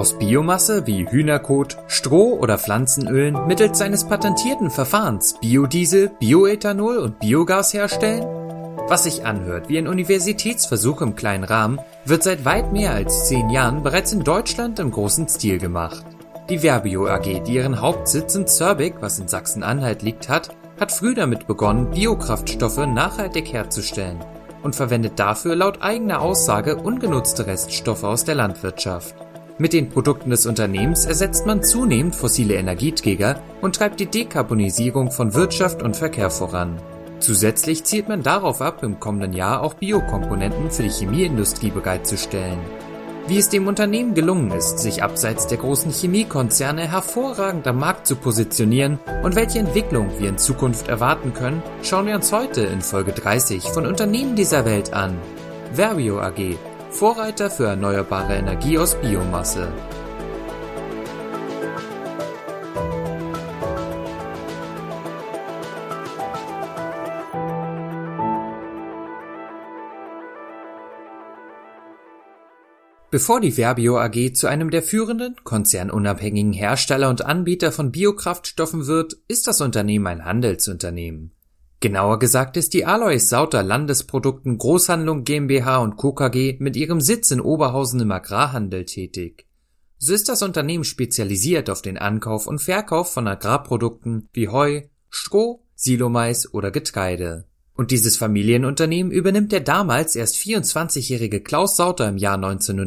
Aus Biomasse wie Hühnerkot, Stroh oder Pflanzenölen mittels seines patentierten Verfahrens Biodiesel, Bioethanol und Biogas herstellen? Was sich anhört wie ein Universitätsversuch im kleinen Rahmen, wird seit weit mehr als 10 Jahren bereits in Deutschland im großen Stil gemacht. Die Verbio AG, die ihren Hauptsitz in Zörbeck, was in Sachsen-Anhalt liegt, hat früh damit begonnen, Biokraftstoffe nachhaltig herzustellen und verwendet dafür laut eigener Aussage ungenutzte Reststoffe aus der Landwirtschaft. Mit den Produkten des Unternehmens ersetzt man zunehmend fossile Energieträger und treibt die Dekarbonisierung von Wirtschaft und Verkehr voran. Zusätzlich zielt man darauf ab, im kommenden Jahr auch Biokomponenten für die Chemieindustrie bereitzustellen. Wie es dem Unternehmen gelungen ist, sich abseits der großen Chemiekonzerne hervorragend am Markt zu positionieren und welche Entwicklung wir in Zukunft erwarten können, schauen wir uns heute in Folge 30 von Unternehmen dieser Welt an. Verbio AG, Vorreiter für erneuerbare Energie aus Biomasse. Bevor die Verbio AG zu einem der führenden, konzernunabhängigen Hersteller und Anbieter von Biokraftstoffen wird, ist das Unternehmen ein Handelsunternehmen. Genauer gesagt ist die Alois Sauter Landesprodukten Großhandlung GmbH und Co. KG mit ihrem Sitz in Oberhausen im Agrarhandel tätig. So ist das Unternehmen spezialisiert auf den Ankauf und Verkauf von Agrarprodukten wie Heu, Stroh, Silomais oder Getreide. Und dieses Familienunternehmen übernimmt der damals erst 24-jährige Klaus Sauter im Jahr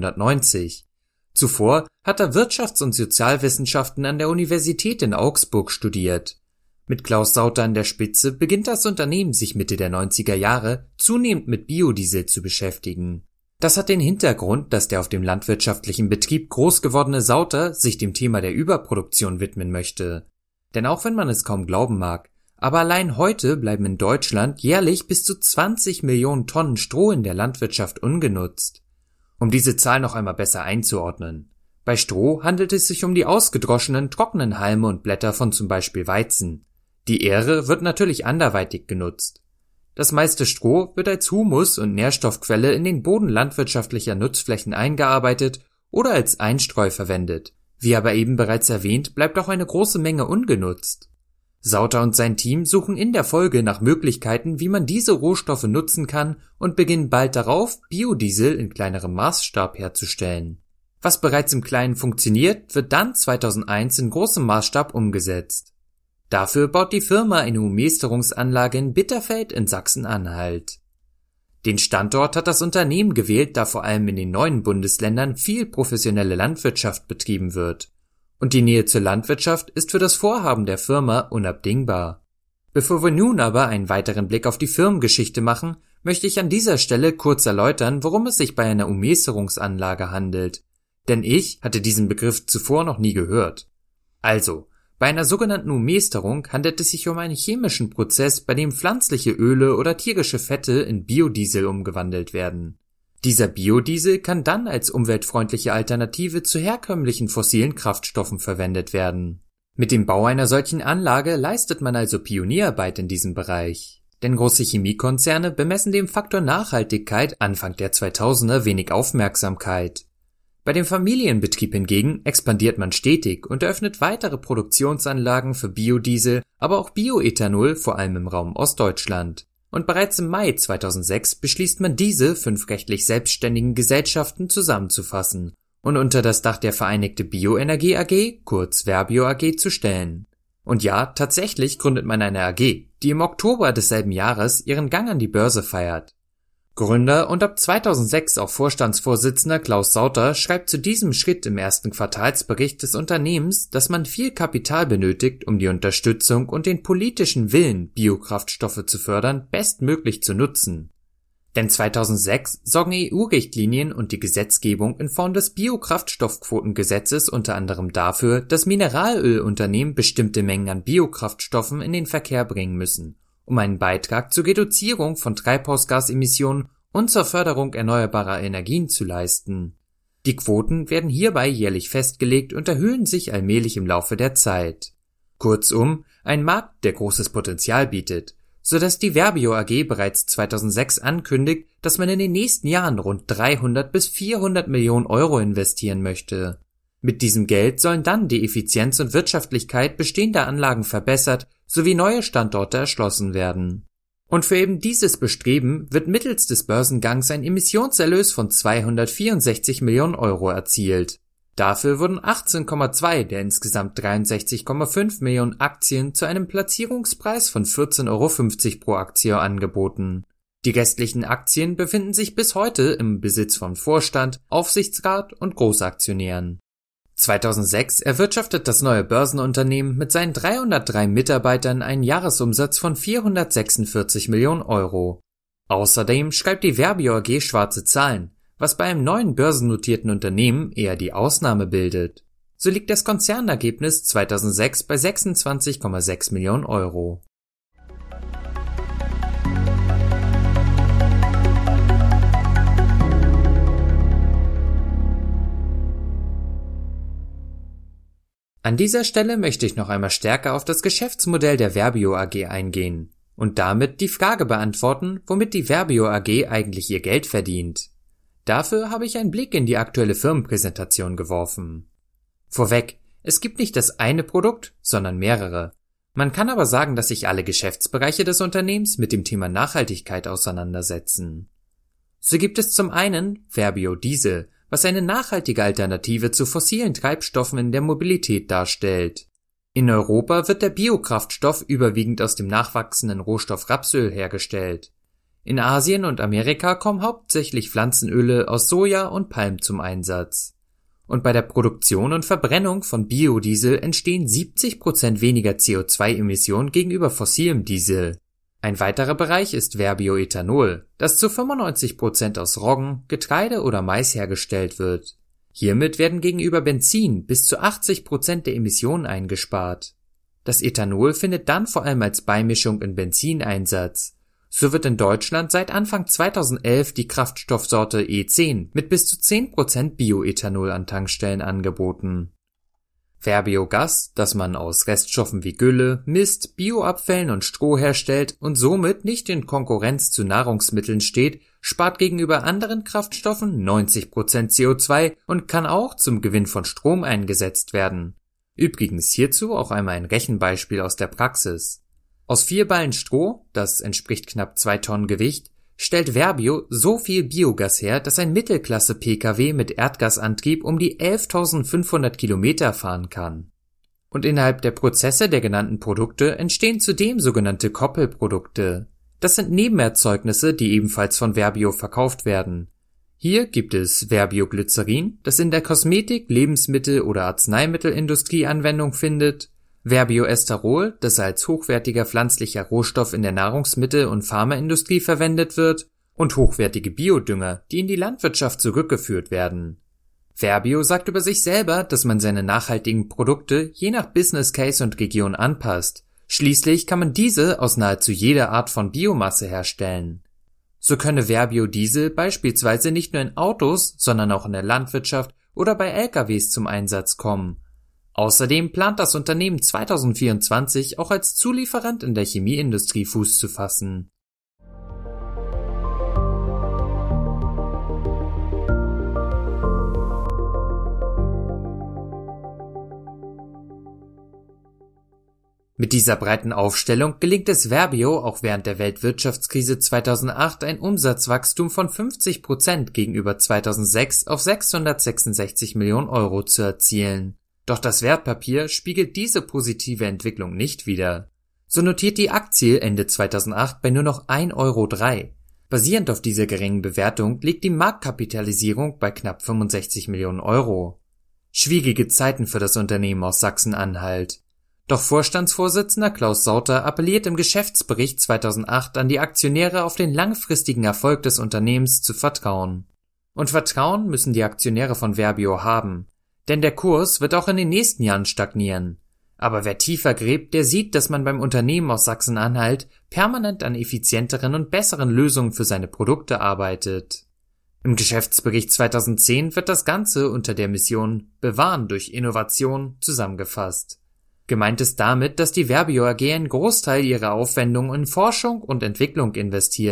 1990. Zuvor hat er Wirtschafts- und Sozialwissenschaften an der Universität in Augsburg studiert. Mit Klaus Sauter an der Spitze beginnt das Unternehmen sich Mitte der 90er Jahre zunehmend mit Biodiesel zu beschäftigen. Das hat den Hintergrund, dass der auf dem landwirtschaftlichen Betrieb groß gewordene Sauter sich dem Thema der Überproduktion widmen möchte. Denn auch wenn man es kaum glauben mag, aber allein heute bleiben in Deutschland jährlich bis zu 20 Millionen Tonnen Stroh in der Landwirtschaft ungenutzt. Um diese Zahl noch einmal besser einzuordnen. Bei Stroh handelt es sich um die ausgedroschenen, trockenen Halme und Blätter von zum Beispiel Weizen. Die Ähre wird natürlich anderweitig genutzt. Das meiste Stroh wird als Humus- und Nährstoffquelle in den Boden landwirtschaftlicher Nutzflächen eingearbeitet oder als Einstreu verwendet. Wie aber eben bereits erwähnt, bleibt auch eine große Menge ungenutzt. Sauter und sein Team suchen in der Folge nach Möglichkeiten, wie man diese Rohstoffe nutzen kann und beginnen bald darauf, Biodiesel in kleinerem Maßstab herzustellen. Was bereits im Kleinen funktioniert, wird dann 2001 in großem Maßstab umgesetzt. Dafür baut die Firma eine Umesterungsanlage in Bitterfeld in Sachsen-Anhalt. Den Standort hat das Unternehmen gewählt, da vor allem in den neuen Bundesländern viel professionelle Landwirtschaft betrieben wird. Und die Nähe zur Landwirtschaft ist für das Vorhaben der Firma unabdingbar. Bevor wir nun aber einen weiteren Blick auf die Firmengeschichte machen, möchte ich an dieser Stelle kurz erläutern, worum es sich bei einer Umesterungsanlage handelt. Denn ich hatte diesen Begriff zuvor noch nie gehört. Also, bei einer sogenannten Umesterung handelt es sich um einen chemischen Prozess, bei dem pflanzliche Öle oder tierische Fette in Biodiesel umgewandelt werden. Dieser Biodiesel kann dann als umweltfreundliche Alternative zu herkömmlichen fossilen Kraftstoffen verwendet werden. Mit dem Bau einer solchen Anlage leistet man also Pionierarbeit in diesem Bereich. Denn große Chemiekonzerne bemessen dem Faktor Nachhaltigkeit Anfang der 2000er wenig Aufmerksamkeit. Bei dem Familienbetrieb hingegen expandiert man stetig und eröffnet weitere Produktionsanlagen für Biodiesel, aber auch Bioethanol, vor allem im Raum Ostdeutschland. Und bereits im Mai 2006 beschließt man diese 5 rechtlich selbstständigen Gesellschaften zusammenzufassen und unter das Dach der Vereinigte Bioenergie AG, kurz Verbio AG, zu stellen. Und ja, tatsächlich gründet man eine AG, die im Oktober desselben Jahres ihren Gang an die Börse feiert. Gründer und ab 2006 auch Vorstandsvorsitzender Klaus Sauter schreibt zu diesem Schritt im ersten Quartalsbericht des Unternehmens, dass man viel Kapital benötigt, um die Unterstützung und den politischen Willen, Biokraftstoffe zu fördern, bestmöglich zu nutzen. Denn 2006 sorgen EU-Richtlinien und die Gesetzgebung in Form des Biokraftstoffquotengesetzes unter anderem dafür, dass Mineralölunternehmen bestimmte Mengen an Biokraftstoffen in den Verkehr bringen müssen, um einen Beitrag zur Reduzierung von Treibhausgasemissionen und zur Förderung erneuerbarer Energien zu leisten. Die Quoten werden hierbei jährlich festgelegt und erhöhen sich allmählich im Laufe der Zeit. Kurzum, ein Markt, der großes Potenzial bietet, sodass die Verbio AG bereits 2006 ankündigt, dass man in den nächsten Jahren rund 300 bis 400 Millionen Euro investieren möchte. Mit diesem Geld sollen dann die Effizienz und Wirtschaftlichkeit bestehender Anlagen verbessert sowie neue Standorte erschlossen werden. Und für eben dieses Bestreben wird mittels des Börsengangs ein Emissionserlös von 264 Millionen Euro erzielt. Dafür wurden 18,2 der insgesamt 63,5 Millionen Aktien zu einem Platzierungspreis von 14,50 € pro Aktie angeboten. Die restlichen Aktien befinden sich bis heute im Besitz von Vorstand, Aufsichtsrat und Großaktionären. 2006 erwirtschaftet das neue Börsenunternehmen mit seinen 303 Mitarbeitern einen Jahresumsatz von 446 Millionen Euro. Außerdem schreibt die Verbio AG schwarze Zahlen, was bei einem neuen börsennotierten Unternehmen eher die Ausnahme bildet. So liegt das Konzernergebnis 2006 bei 26,6 Millionen Euro. An dieser Stelle möchte ich noch einmal stärker auf das Geschäftsmodell der Verbio AG eingehen und damit die Frage beantworten, womit die Verbio AG eigentlich ihr Geld verdient. Dafür habe ich einen Blick in die aktuelle Firmenpräsentation geworfen. Vorweg, es gibt nicht das eine Produkt, sondern mehrere. Man kann aber sagen, dass sich alle Geschäftsbereiche des Unternehmens mit dem Thema Nachhaltigkeit auseinandersetzen. So gibt es zum einen Verbio Diesel, was eine nachhaltige Alternative zu fossilen Treibstoffen in der Mobilität darstellt. In Europa wird der Biokraftstoff überwiegend aus dem nachwachsenden Rohstoff Rapsöl hergestellt. In Asien und Amerika kommen hauptsächlich Pflanzenöle aus Soja und Palm zum Einsatz. Und bei der Produktion und Verbrennung von Biodiesel entstehen 70% weniger CO2-Emissionen gegenüber fossilem Diesel. Ein weiterer Bereich ist Verbioethanol, das zu 95% aus Roggen, Getreide oder Mais hergestellt wird. Hiermit werden gegenüber Benzin bis zu 80% der Emissionen eingespart. Das Ethanol findet dann vor allem als Beimischung in Benzin Einsatz. So wird in Deutschland seit Anfang 2011 die Kraftstoffsorte E10 mit bis zu 10% Bioethanol an Tankstellen angeboten. Verbiogas, das man aus Reststoffen wie Gülle, Mist, Bioabfällen und Stroh herstellt und somit nicht in Konkurrenz zu Nahrungsmitteln steht, spart gegenüber anderen Kraftstoffen 90% CO2 und kann auch zum Gewinn von Strom eingesetzt werden. Übrigens hierzu auch einmal ein Rechenbeispiel aus der Praxis. Aus 4 Ballen Stroh, das entspricht knapp 2 Tonnen Gewicht, stellt Verbio so viel Biogas her, dass ein Mittelklasse-Pkw mit Erdgasantrieb um die 11.500 Kilometer fahren kann. Und innerhalb der Prozesse der genannten Produkte entstehen zudem sogenannte Koppelprodukte. Das sind Nebenerzeugnisse, die ebenfalls von Verbio verkauft werden. Hier gibt es Verbioglycerin, das in der Kosmetik-, Lebensmittel- oder Arzneimittelindustrie Anwendung findet, Verbioesterol, das als hochwertiger pflanzlicher Rohstoff in der Nahrungsmittel- und Pharmaindustrie verwendet wird, und hochwertige Biodünger, die in die Landwirtschaft zurückgeführt werden. Verbio sagt über sich selber, dass man seine nachhaltigen Produkte je nach Business Case und Region anpasst. Schließlich kann man diese aus nahezu jeder Art von Biomasse herstellen. So könne Verbio Diesel beispielsweise nicht nur in Autos, sondern auch in der Landwirtschaft oder bei LKWs zum Einsatz kommen. Außerdem plant das Unternehmen 2024 auch als Zulieferant in der Chemieindustrie Fuß zu fassen. Mit dieser breiten Aufstellung gelingt es Verbio auch während der Weltwirtschaftskrise 2008 ein Umsatzwachstum von 50% gegenüber 2006 auf 666 Millionen Euro zu erzielen. Doch das Wertpapier spiegelt diese positive Entwicklung nicht wider. So notiert die Aktie Ende 2008 bei nur noch 1,03 Euro. Basierend auf dieser geringen Bewertung liegt die Marktkapitalisierung bei knapp 65 Millionen Euro. Schwierige Zeiten für das Unternehmen aus Sachsen-Anhalt. Doch Vorstandsvorsitzender Klaus Sauter appelliert im Geschäftsbericht 2008 an die Aktionäre, auf den langfristigen Erfolg des Unternehmens zu vertrauen. Und Vertrauen müssen die Aktionäre von Verbio haben. Denn der Kurs wird auch in den nächsten Jahren stagnieren. Aber wer tiefer gräbt, der sieht, dass man beim Unternehmen aus Sachsen-Anhalt permanent an effizienteren und besseren Lösungen für seine Produkte arbeitet. Im Geschäftsbericht 2010 wird das Ganze unter der Mission Bewahren durch Innovation zusammengefasst. Gemeint ist damit, dass die Verbio AG einen Großteil ihrer Aufwendungen in Forschung und Entwicklung investiert,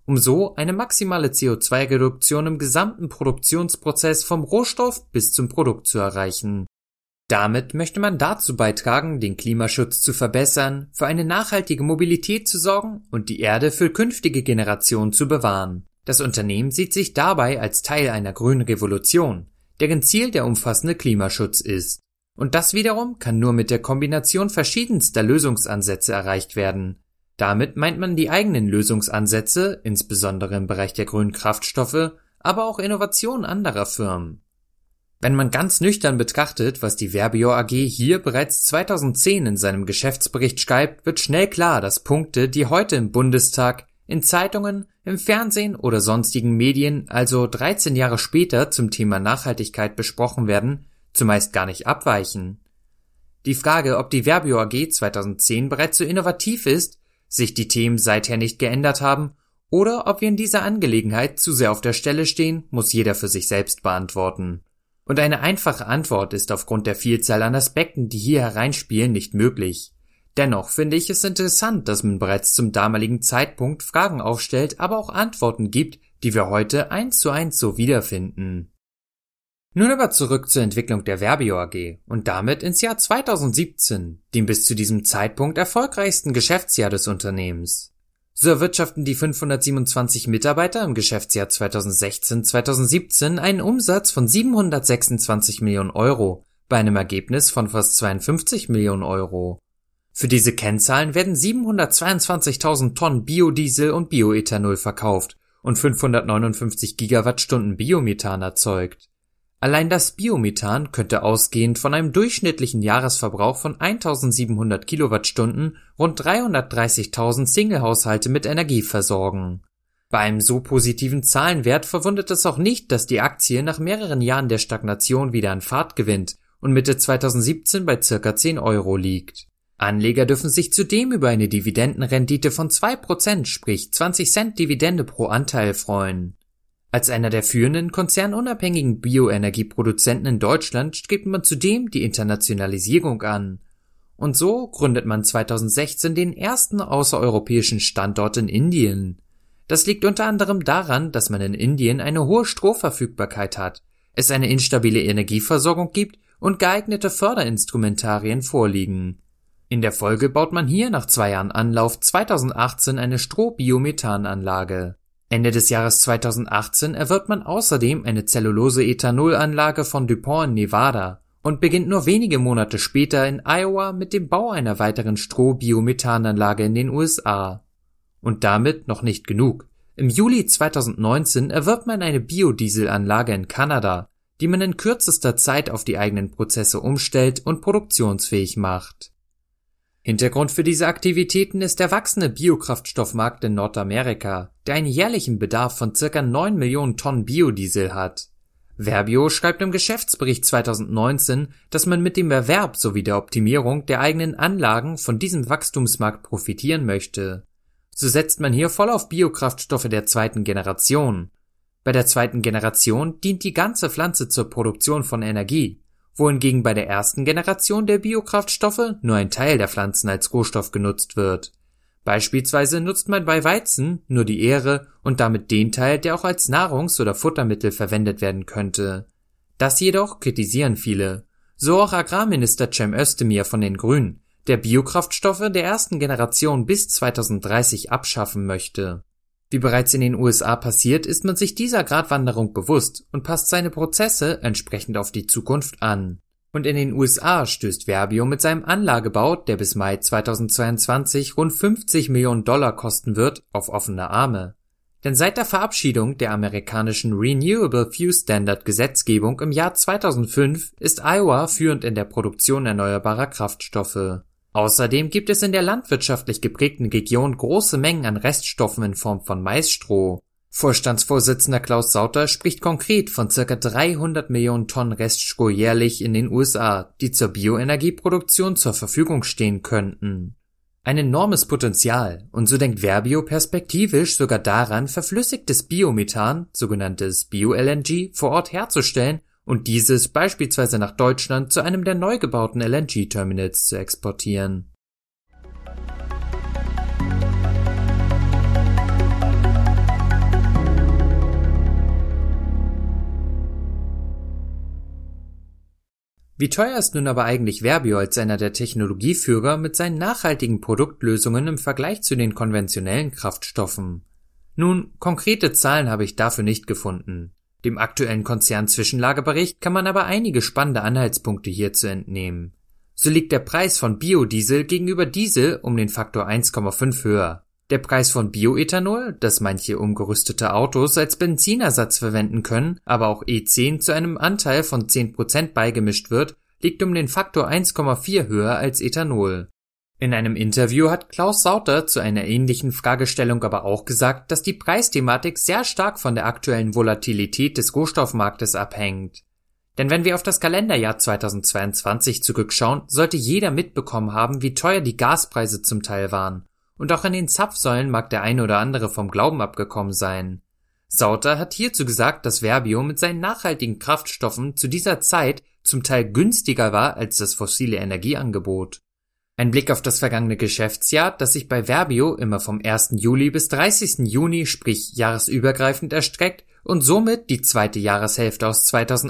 um so eine maximale CO2-Reduktion im gesamten Produktionsprozess vom Rohstoff bis zum Produkt zu erreichen. Damit möchte man dazu beitragen, den Klimaschutz zu verbessern, für eine nachhaltige Mobilität zu sorgen und die Erde für künftige Generationen zu bewahren. Das Unternehmen sieht sich dabei als Teil einer grünen Revolution, deren Ziel der umfassende Klimaschutz ist. Und das wiederum kann nur mit der Kombination verschiedenster Lösungsansätze erreicht werden. Damit meint man die eigenen Lösungsansätze, insbesondere im Bereich der grünen Kraftstoffe, aber auch Innovationen anderer Firmen. Wenn man ganz nüchtern betrachtet, was die Verbio AG hier bereits 2010 in seinem Geschäftsbericht schreibt, wird schnell klar, dass Punkte, die heute im Bundestag, in Zeitungen, im Fernsehen oder sonstigen Medien, also 13 Jahre später zum Thema Nachhaltigkeit besprochen werden, zumeist gar nicht abweichen. Die Frage, ob die Verbio AG 2010 bereits so innovativ ist, sich die Themen seither nicht geändert haben oder ob wir in dieser Angelegenheit zu sehr auf der Stelle stehen, muss jeder für sich selbst beantworten. Und eine einfache Antwort ist aufgrund der Vielzahl an Aspekten, die hier hereinspielen, nicht möglich. Dennoch finde ich es interessant, dass man bereits zum damaligen Zeitpunkt Fragen aufstellt, aber auch Antworten gibt, die wir heute 1:1 so wiederfinden. Nun aber zurück zur Entwicklung der Verbio AG und damit ins Jahr 2017, dem bis zu diesem Zeitpunkt erfolgreichsten Geschäftsjahr des Unternehmens. So erwirtschaften die 527 Mitarbeiter im Geschäftsjahr 2016/2017 einen Umsatz von 726 Millionen Euro bei einem Ergebnis von fast 52 Millionen Euro. Für diese Kennzahlen werden 722.000 Tonnen Biodiesel und Bioethanol verkauft und 559 Gigawattstunden Biomethan erzeugt. Allein das Biomethan könnte ausgehend von einem durchschnittlichen Jahresverbrauch von 1.700 Kilowattstunden rund 330.000 Single-Haushalte mit Energie versorgen. Bei einem so positiven Zahlenwert verwundert es auch nicht, dass die Aktie nach mehreren Jahren der Stagnation wieder an Fahrt gewinnt und Mitte 2017 bei circa 10 Euro liegt. Anleger dürfen sich zudem über eine Dividendenrendite von 2%, sprich 20 Cent Dividende pro Anteil freuen. Als einer der führenden konzernunabhängigen Bioenergieproduzenten in Deutschland strebt man zudem die Internationalisierung an. Und so gründet man 2016 den ersten außereuropäischen Standort in Indien. Das liegt unter anderem daran, dass man in Indien eine hohe Stromverfügbarkeit hat, es eine instabile Energieversorgung gibt und geeignete Förderinstrumentarien vorliegen. In der Folge baut man hier nach 2 Jahren Anlauf 2018 eine Stroh-Biomethananlage. Ende des Jahres 2018 erwirbt man außerdem eine Zellulose-Ethanolanlage von DuPont in Nevada und beginnt nur wenige Monate später in Iowa mit dem Bau einer weiteren Stroh-Biomethananlage in den USA. Und damit noch nicht genug. Im Juli 2019 erwirbt man eine Biodieselanlage in Kanada, die man in kürzester Zeit auf die eigenen Prozesse umstellt und produktionsfähig macht. Hintergrund für diese Aktivitäten ist der wachsende Biokraftstoffmarkt in Nordamerika, der einen jährlichen Bedarf von ca. 9 Millionen Tonnen Biodiesel hat. Verbio schreibt im Geschäftsbericht 2019, dass man mit dem Erwerb sowie der Optimierung der eigenen Anlagen von diesem Wachstumsmarkt profitieren möchte. So setzt man hier voll auf Biokraftstoffe der zweiten Generation. Bei der zweiten Generation dient die ganze Pflanze zur Produktion von Energie, wohingegen bei der ersten Generation der Biokraftstoffe nur ein Teil der Pflanzen als Rohstoff genutzt wird. Beispielsweise nutzt man bei Weizen nur die Ähre und damit den Teil, der auch als Nahrungs- oder Futtermittel verwendet werden könnte. Das jedoch kritisieren viele. So auch Agrarminister Cem Özdemir von den Grünen, der Biokraftstoffe der ersten Generation bis 2030 abschaffen möchte. Wie bereits in den USA passiert, ist man sich dieser Gratwanderung bewusst und passt seine Prozesse entsprechend auf die Zukunft an. Und in den USA stößt Verbio mit seinem Anlagebau, der bis Mai 2022 rund 50 Millionen Dollar kosten wird, auf offene Arme. Denn seit der Verabschiedung der amerikanischen Renewable Fuel Standard Gesetzgebung im Jahr 2005 ist Iowa führend in der Produktion erneuerbarer Kraftstoffe. Außerdem gibt es in der landwirtschaftlich geprägten Region große Mengen an Reststoffen in Form von Maisstroh. Vorstandsvorsitzender Klaus Sauter spricht konkret von ca. 300 Millionen Tonnen Reststroh jährlich in den USA, die zur Bioenergieproduktion zur Verfügung stehen könnten. Ein enormes Potenzial, und so denkt Verbio perspektivisch sogar daran, verflüssigtes Biomethan, sogenanntes Bio-LNG, vor Ort herzustellen und dieses beispielsweise nach Deutschland zu einem der neu gebauten LNG-Terminals zu exportieren. Wie teuer ist nun aber eigentlich Verbio als einer der Technologieführer mit seinen nachhaltigen Produktlösungen im Vergleich zu den konventionellen Kraftstoffen? Nun, konkrete Zahlen habe ich dafür nicht gefunden. Dem aktuellen Konzernzwischenlagebericht kann man aber einige spannende Anhaltspunkte hierzu entnehmen. So liegt der Preis von Biodiesel gegenüber Diesel um den Faktor 1,5 höher. Der Preis von Bioethanol, das manche umgerüstete Autos als Benzinersatz verwenden können, aber auch E10 zu einem Anteil von 10% beigemischt wird, liegt um den Faktor 1,4 höher als Ethanol. In einem Interview hat Klaus Sauter zu einer ähnlichen Fragestellung aber auch gesagt, dass die Preisthematik sehr stark von der aktuellen Volatilität des Rohstoffmarktes abhängt. Denn wenn wir auf das Kalenderjahr 2022 zurückschauen, sollte jeder mitbekommen haben, wie teuer die Gaspreise zum Teil waren. Und auch in den Zapfsäulen mag der eine oder andere vom Glauben abgekommen sein. Sauter hat hierzu gesagt, dass Verbio mit seinen nachhaltigen Kraftstoffen zu dieser Zeit zum Teil günstiger war als das fossile Energieangebot. Ein Blick auf das vergangene Geschäftsjahr, das sich bei Verbio immer vom 1. Juli bis 30. Juni, sprich jahresübergreifend erstreckt und somit die zweite Jahreshälfte aus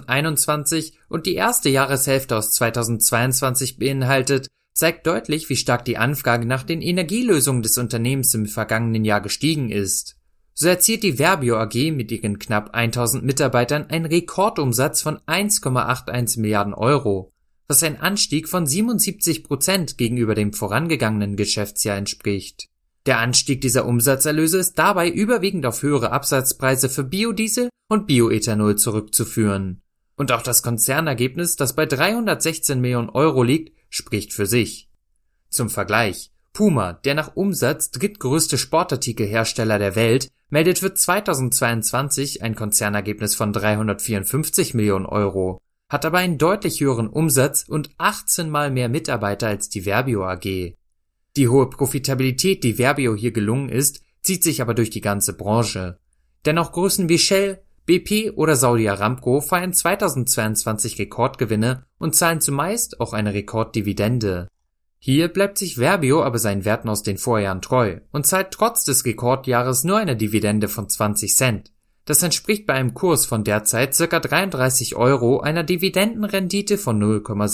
2021 und die erste Jahreshälfte aus 2022 beinhaltet, zeigt deutlich, wie stark die Anfrage nach den Energielösungen des Unternehmens im vergangenen Jahr gestiegen ist. So erzielt die Verbio AG mit ihren knapp 1000 Mitarbeitern einen Rekordumsatz von 1,81 Milliarden Euro, was ein Anstieg von 77% gegenüber dem vorangegangenen Geschäftsjahr entspricht. Der Anstieg dieser Umsatzerlöse ist dabei überwiegend auf höhere Absatzpreise für Biodiesel und Bioethanol zurückzuführen. Und auch das Konzernergebnis, das bei 316 Millionen Euro liegt, spricht für sich. Zum Vergleich: Puma, der nach Umsatz drittgrößte Sportartikelhersteller der Welt, meldet für 2022 ein Konzernergebnis von 354 Millionen Euro, hat aber einen deutlich höheren Umsatz und 18 Mal mehr Mitarbeiter als die Verbio AG. Die hohe Profitabilität, die Verbio hier gelungen ist, zieht sich aber durch die ganze Branche. Denn auch Größen wie Shell, BP oder Saudi Aramco feiern 2022 Rekordgewinne und zahlen zumeist auch eine Rekorddividende. Hier bleibt sich Verbio aber seinen Werten aus den Vorjahren treu und zahlt trotz des Rekordjahres nur eine Dividende von 20 Cent. Das entspricht bei einem Kurs von derzeit ca. 33 Euro einer Dividendenrendite von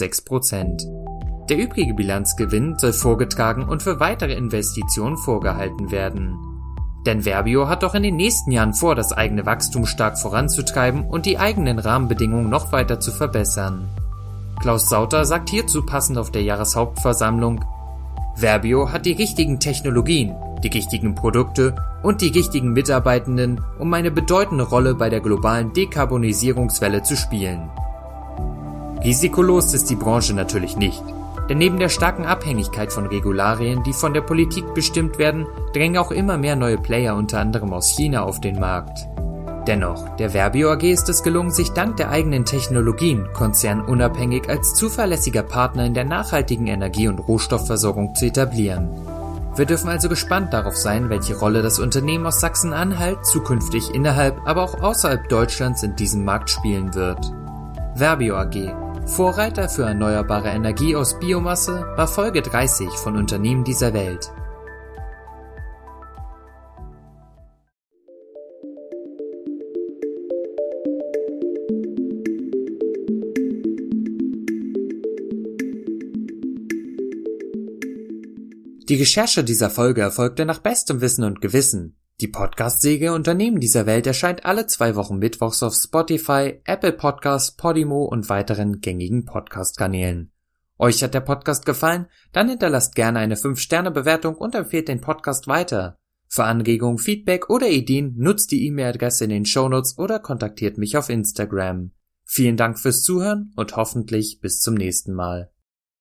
0,6%. Der übrige Bilanzgewinn soll vorgetragen und für weitere Investitionen vorgehalten werden. Denn Verbio hat doch in den nächsten Jahren vor, das eigene Wachstum stark voranzutreiben und die eigenen Rahmenbedingungen noch weiter zu verbessern. Klaus Sauter sagt hierzu passend auf der Jahreshauptversammlung: Verbio hat die richtigen Technologien, die richtigen Produkte und die richtigen Mitarbeitenden, um eine bedeutende Rolle bei der globalen Dekarbonisierungswelle zu spielen. Risikolos ist die Branche natürlich nicht. Denn neben der starken Abhängigkeit von Regularien, die von der Politik bestimmt werden, drängen auch immer mehr neue Player unter anderem aus China auf den Markt. Dennoch, der Verbio AG ist es gelungen, sich dank der eigenen Technologien konzernunabhängig als zuverlässiger Partner in der nachhaltigen Energie- und Rohstoffversorgung zu etablieren. Wir dürfen also gespannt darauf sein, welche Rolle das Unternehmen aus Sachsen-Anhalt zukünftig innerhalb, aber auch außerhalb Deutschlands in diesem Markt spielen wird. Verbio AG, Vorreiter für erneuerbare Energie aus Biomasse, war Folge 30 von Unternehmen dieser Welt. Die Recherche dieser Folge erfolgte nach bestem Wissen und Gewissen. Die Podcast-Säge Unternehmen dieser Welt erscheint alle 2 Wochen mittwochs auf Spotify, Apple Podcasts, Podimo und weiteren gängigen Podcast-Kanälen. Euch hat der Podcast gefallen? Dann hinterlasst gerne eine 5-Sterne-Bewertung und empfehlt den Podcast weiter. Für Anregungen, Feedback oder Ideen nutzt die E-Mail-Adresse in den Shownotes oder kontaktiert mich auf Instagram. Vielen Dank fürs Zuhören und hoffentlich bis zum nächsten Mal.